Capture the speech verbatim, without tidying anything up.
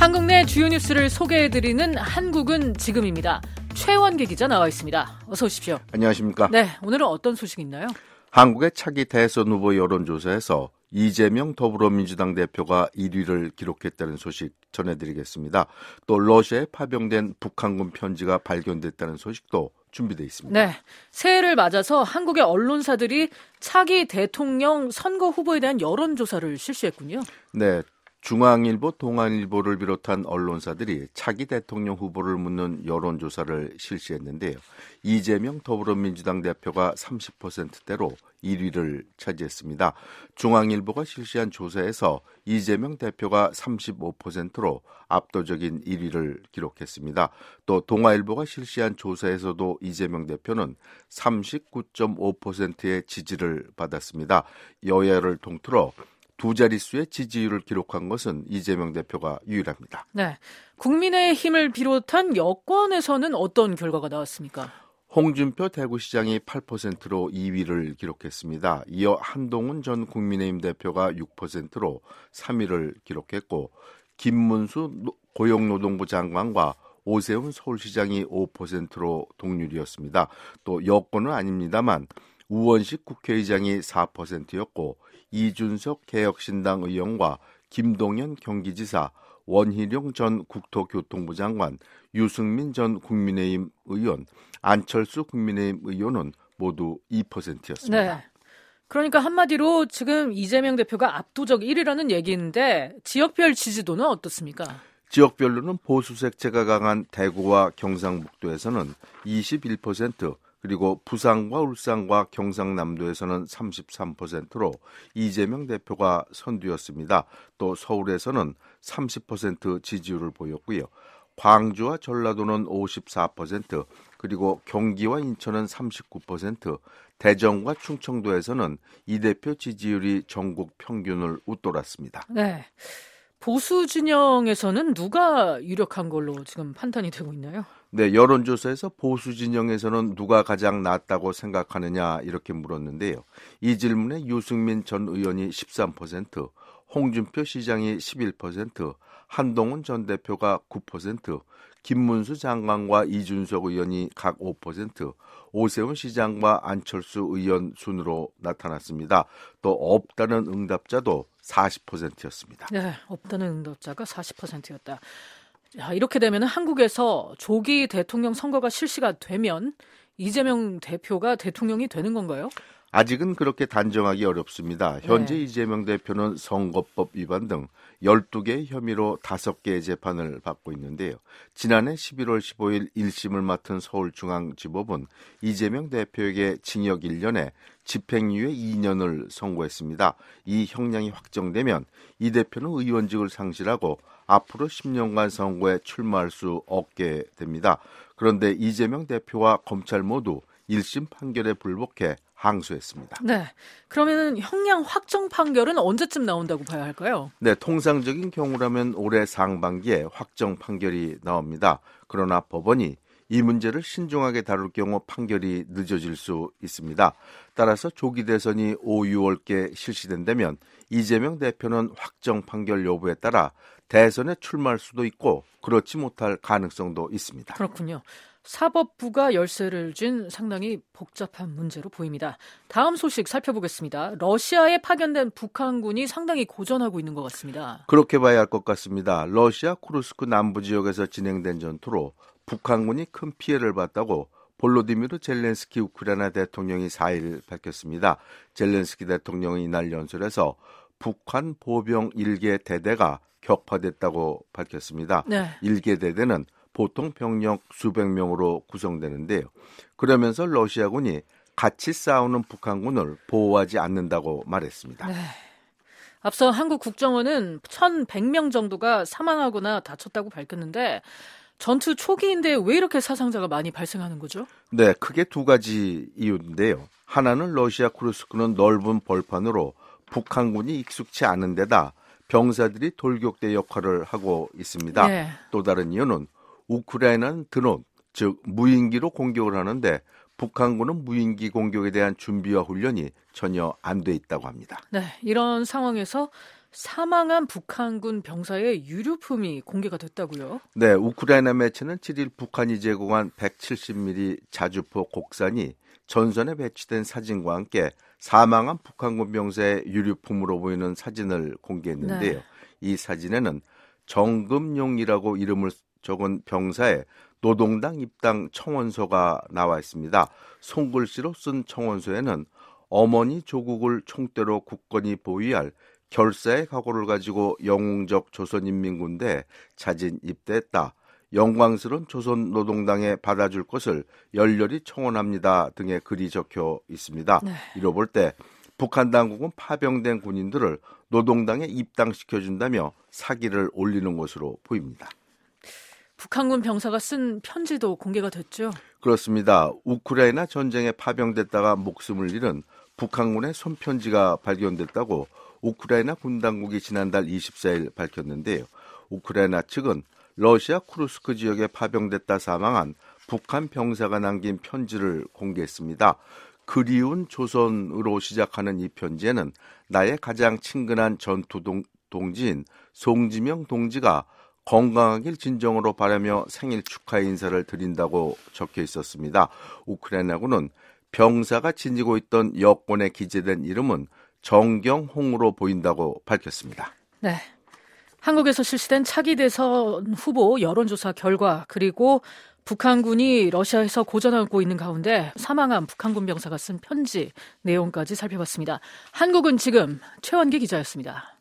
한국 내 주요 뉴스를 소개해드리는 한국은 지금입니다. 최원기 기자 나와 있습니다. 어서 오십시오. 안녕하십니까. 네, 오늘은 어떤 소식이 있나요? 한국의 차기 대선 후보 여론조사에서 이재명 더불어민주당 대표가 일 위를 기록했다는 소식 전해드리겠습니다. 또 러시아에 파병된 북한군 편지가 발견됐다는 소식도 준비되어 있습니다. 네, 새해를 맞아서 한국의 언론사들이 차기 대통령 선거 후보에 대한 여론조사를 실시했군요. 네. 중앙일보, 동아일보를 비롯한 언론사들이 차기 대통령 후보를 묻는 여론조사를 실시했는데요. 이재명 더불어민주당 대표가 삼십 퍼센트대로 일 위를 차지했습니다. 중앙일보가 실시한 조사에서 이재명 대표가 삼십오 퍼센트로 압도적인 일 위를 기록했습니다. 또 동아일보가 실시한 조사에서도 이재명 대표는 삼십구 점 오 퍼센트의 지지를 받았습니다. 여야를 통틀어 두 자릿수의 지지율을 기록한 것은 이재명 대표가 유일합니다. 네, 국민의힘을 비롯한 여권에서는 어떤 결과가 나왔습니까? 홍준표 대구시장이 팔 퍼센트로 이 위를 기록했습니다. 이어 한동훈 전 국민의힘 대표가 육 퍼센트로 삼 위를 기록했고 김문수 고용노동부 장관과 오세훈 서울시장이 오 퍼센트로 동률이었습니다. 또 여권은 아닙니다만 우원식 국회의장이 사 퍼센트였고 이준석 개혁신당 의원과 김동연 경기지사, 원희룡 전 국토교통부 장관, 유승민 전 국민의힘 의원, 안철수 국민의힘 의원은 모두 이 퍼센트였습니다. 네. 그러니까 한마디로 지금 이재명 대표가 압도적 일 위라는 얘기인데 지역별 지지도는 어떻습니까? 지역별로는 보수 색채가 강한 대구와 경상북도에서는 이십일 퍼센트, 그리고 부산과 울산과 경상남도에서는 삼십삼 퍼센트로 이재명 대표가 선두였습니다. 또 서울에서는 삼십 퍼센트 지지율을 보였고요. 광주와 전라도는 오십사 퍼센트, 그리고 경기와 인천은 삼십구 퍼센트, 대전과 충청도에서는 이 대표 지지율이 전국 평균을 웃돌았습니다. 네. 보수 진영에서는 누가 유력한 걸로 지금 판단이 되고 있나요? 네, 여론조사에서 보수 진영에서는 누가 가장 낫다고 생각하느냐 이렇게 물었는데요. 이 질문에 유승민 전 의원이 십삼 퍼센트, 홍준표 시장이 십일 퍼센트, 한동훈 전 대표가 구 퍼센트, 김문수 장관과 이준석 의원이 각 오 퍼센트, 오세훈 시장과 안철수 의원 순으로 나타났습니다. 또 없다는 응답자도 사십 퍼센트였습니다. 네, 없다는 응답자가 사십 퍼센트였다. 자, 이렇게 되면 한국에서 조기 대통령 선거가 실시가 되면 이재명 대표가 대통령이 되는 건가요? 아직은 그렇게 단정하기 어렵습니다. 현재 네. 이재명 대표는 선거법 위반 등 열두 개의 혐의로 다섯 개의 재판을 받고 있는데요. 지난해 십일월 십오일 일 심을 맡은 서울중앙지법은 이재명 대표에게 징역 일 년에 집행유예 이 년을 선고했습니다. 이 형량이 확정되면 이 대표는 의원직을 상실하고 앞으로 십 년간 선거에 출마할 수 없게 됩니다. 그런데 이재명 대표와 검찰 모두 일 심 판결에 불복해 항소했습니다. 네, 그러면 형량 확정 판결은 언제쯤 나온다고 봐야 할까요? 네, 통상적인 경우라면 올해 상반기에 확정 판결이 나옵니다. 그러나 법원이 이 문제를 신중하게 다룰 경우 판결이 늦어질 수 있습니다. 따라서 조기 대선이 오, 유월께 실시된다면 이재명 대표는 확정 판결 여부에 따라 대선에 출마할 수도 있고 그렇지 못할 가능성도 있습니다. 그렇군요. 사법부가 열쇠를 쥔 상당히 복잡한 문제로 보입니다. 다음 소식 살펴보겠습니다. 러시아에 파견된 북한군이 상당히 고전하고 있는 것 같습니다. 그렇게 봐야 할 것 같습니다. 러시아 쿠르스크 남부 지역에서 진행된 전투로 북한군이 큰 피해를 봤다고 볼로디미르 젤렌스키 우크라이나 대통령이 사 일 밝혔습니다. 젤렌스키 대통령이 이날 연설에서 북한 보병 일 개 대대가 격파됐다고 밝혔습니다. 네. 일 개 대대는 보통 병력 수백 명으로 구성되는데요. 그러면서 러시아군이 같이 싸우는 북한군을 보호하지 않는다고 말했습니다. 네. 앞서 한국 국정원은 천백 명 정도가 사망하거나 다쳤다고 밝혔는데 전투 초기인데 왜 이렇게 사상자가 많이 발생하는 거죠? 네, 크게 두 가지 이유인데요. 하나는 러시아 쿠르스크는 넓은 벌판으로 북한군이 익숙치 않은 데다 병사들이 돌격대 역할을 하고 있습니다. 네. 또 다른 이유는 우크라이나는 드론, 즉 무인기로 공격을 하는데 북한군은 무인기 공격에 대한 준비와 훈련이 전혀 안 돼 있다고 합니다. 네, 이런 상황에서 사망한 북한군 병사의 유류품이 공개가 됐다고요? 네, 우크라이나 매체는 칠 일 북한이 제공한 백칠십 밀리미터 자주포 곡산이 전선에 배치된 사진과 함께 사망한 북한군 병사의 유류품으로 보이는 사진을 공개했는데요. 네. 이 사진에는 정금용이라고 이름을 적은 병사의 노동당 입당 청원서가 나와 있습니다. 손글씨로 쓴 청원서에는 어머니 조국을 총대로 굳건히 보위할 결사의 각오를 가지고 영웅적 조선인민군대에 자진 입대했다. 영광스러운 조선노동당에 받아줄 것을 열렬히 청원합니다 등의 글이 적혀 있습니다. 네. 이로 볼 때 북한 당국은 파병된 군인들을 노동당에 입당시켜준다며 사기를 올리는 것으로 보입니다. 북한군 병사가 쓴 편지도 공개가 됐죠? 그렇습니다. 우크라이나 전쟁에 파병됐다가 목숨을 잃은 북한군의 손편지가 발견됐다고 우크라이나 군 당국이 지난달 이십사일 밝혔는데요. 우크라이나 측은 러시아 쿠르스크 지역에 파병됐다 사망한 북한 병사가 남긴 편지를 공개했습니다. 그리운 조선으로 시작하는 이 편지에는 나의 가장 친근한 전투 동, 동지인 송지명 동지가 건강하길 진정으로 바라며 생일 축하의 인사를 드린다고 적혀 있었습니다. 우크라이나군은 병사가 지니고 있던 여권에 기재된 이름은 정경홍으로 보인다고 밝혔습니다. 네. 한국에서 실시된 차기 대선 후보 여론조사 결과 그리고 북한군이 러시아에서 고전하고 있는 가운데 사망한 북한군 병사가 쓴 편지 내용까지 살펴봤습니다. 한국은 지금 최원기 기자였습니다.